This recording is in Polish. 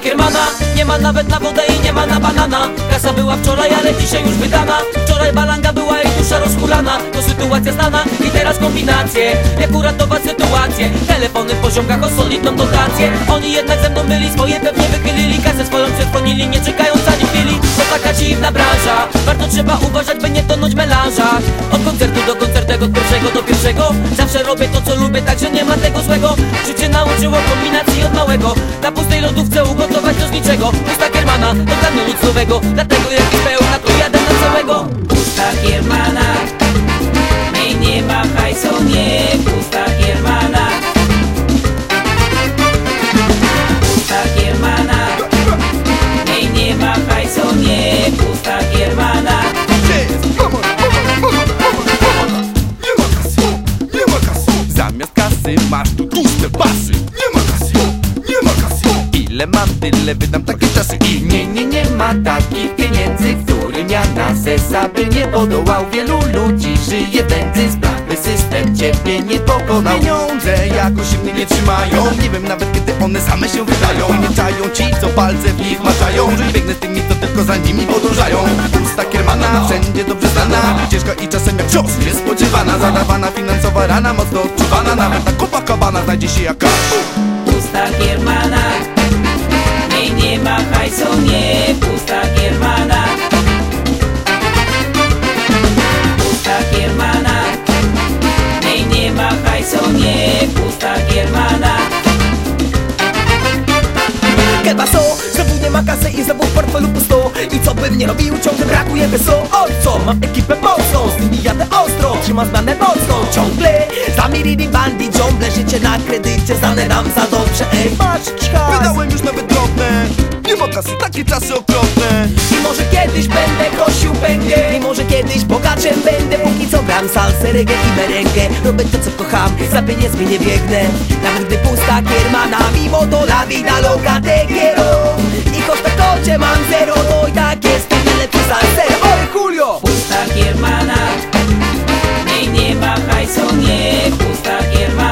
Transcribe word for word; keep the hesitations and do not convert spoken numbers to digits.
kiermana. Nie ma nawet na wodę i nie ma na banana. Kasa była wczoraj, ale dzisiaj już wydana. Wczoraj balanga była i dusza rozhulana. To sytuacja znana i teraz kombinacje. Jak uratować sytuację? Telefony w poziomkach o solidną dotację. Oni jednak ze mną byli, swoje pewnie wychylili. Kasę swoją przedzwonili, nie czekając ani chwili. To taka dziwna branża, warto trzeba uważać, by nie tonąć w melanżach. Od koncertu do koncertu, od pierwszego do pierwszego. Zawsze robię to co lubię, także nie ma tego złego. Życie nauczyło kombinacji od małego. Na pustej lodówce ugotować to z niczego. Pusta kiermana, to dla mnie nic nowego. Dlatego jak jest pełna, to jadę na całego. Pusta kiermana, mej nie ma hajsu, nie. Pusta kiermana, pusta kiermana, mej nie ma hajsu, nie. Pusta kiermana. Nie ma kasy, nie ma kasy. Zamiast kasy masz tu tłuste basy. Nie ma kasy, nie ma kasy. Ile mam, tyle wydam, takie czasy. I nie, nie, nie ma takich pieniędzy, którym ja na zasady nie podołał. Wielu ludzi żyje w nędzy, sprawy system ciebie nie pokonał. Pieniądze jakoś mnie nie trzymają. Nie wiem nawet kiedy one same się wydają. Nie czają ci, co palce w nich maczają, że biegnę z tymi, co tylko za nimi podążają. Pusta kiermana, wszędzie dobrze znana, ciężka i czasem jak cios niespodziewana. Zadawana finansowa rana, mocno odczuwana. Nawet na Copacabana znajdzie się jakaś Pusta kiermana, mej nie ma hajsu, nie. Pusta kiermana, pusta kiermana, mej nie ma hajsu, nie. Pusta kiermana. Kiełbaso, znowu nie ma kasy i znowu w portfelu pusto. I co bym nie robił, ciągle brakuje wesoło. O co? Mam ekipę mocną, z nimi jadę ostro. Trzymam zmianę mocną, ciągle zamirili bandi, ciągle życie na kredycie, znane nam za dobrze. Ej, patrz, hajs. wydałem już nawet drobne. Nie ma kasy, takie czasy okropne. I może kiedyś będę kosił pęgę, i może kiedyś bogaczem będę. Póki co gram salsę, reggae i merengue. Robię to co kocham, za pieniędzmi nie biegnę. Nawet gdy pusta kiermana, mimo to la vida loca te quiero. I choć na koncie mam zero, to i tak jestem najlepszy salsero. Oj Julio! Pusta kiermana, mej nie ma hajsu, nie. Pusta kiermana.